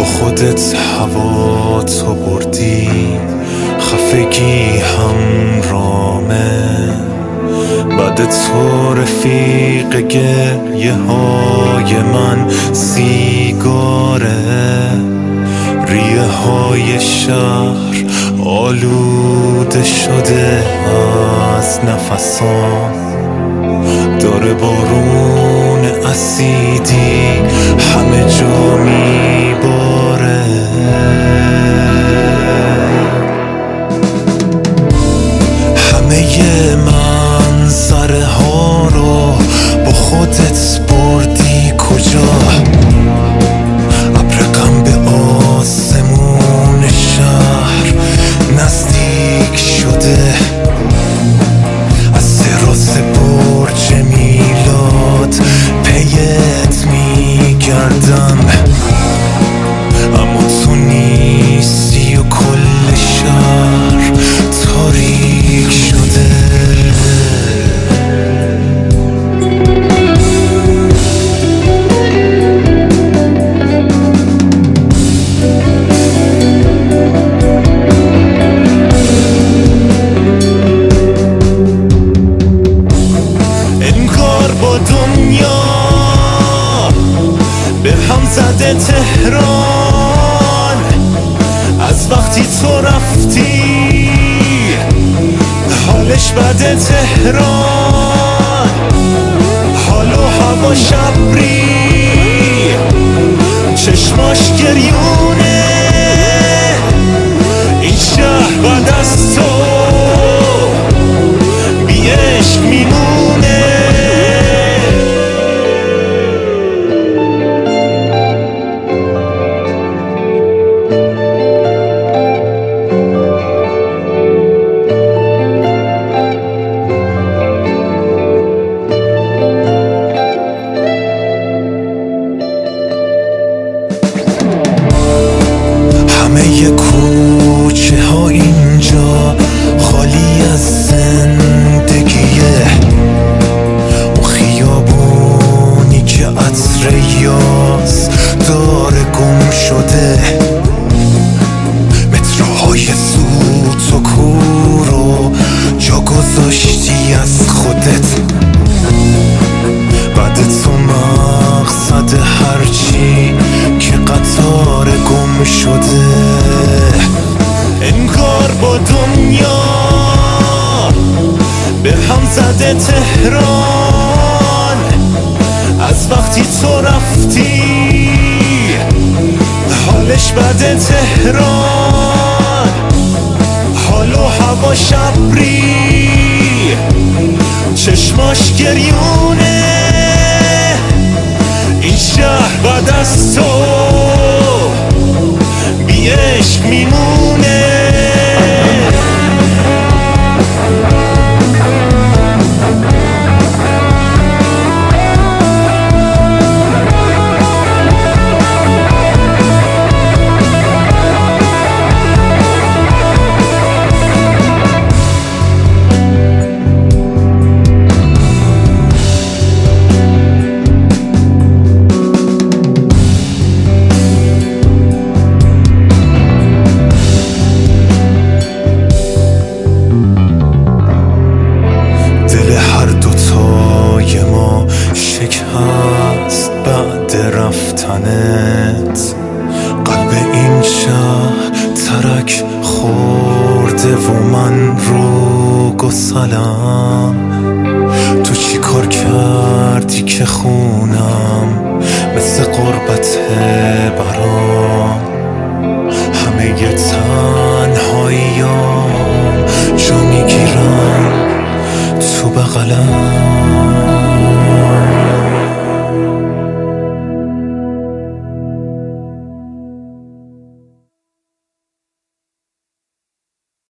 با خودت هوا تو بردی، خفگی همرامه. بعد تو رفیق گریه های من سیگاره. ریه های شهر آلوده شده از نفسام، داره بارون اسیدی همه جا میباره. همه منظره ها رو با خودت بردی کجا؟ ابر غم به آسمون شهر نزدیک شده. از تراس برج میلاد پیت میگردم، اما تو نیستی و کل شهر تاریک شده. انگار با دنیا به هم زده تهران، از وقتی تو رفتی حالش بده تهران. حال و هوا شبری، چشماش گریونه. این شهر بعد از تو بی عشق میمونه. همه کوچه ها اینجا خالی از زندگیه. اون خیابونی که عطر یاس داره گم شده. متروهای سوت و کورو جا گذاشتی از خودت. بعد تو مقصد هرچی که قطار گم شده. انگار با دنیا به هم زده تهران، از وقتی تو رفتی حالش بده تهران. حال و هوا شبری، چشماش گریونه. این شهر بعد از تو بی عشق میمونه. شکست بعد رفتنت، قلب این شهر ترک خورده و من رو گسلم. تو چی کار کردی که خونم مثل غربت برام؟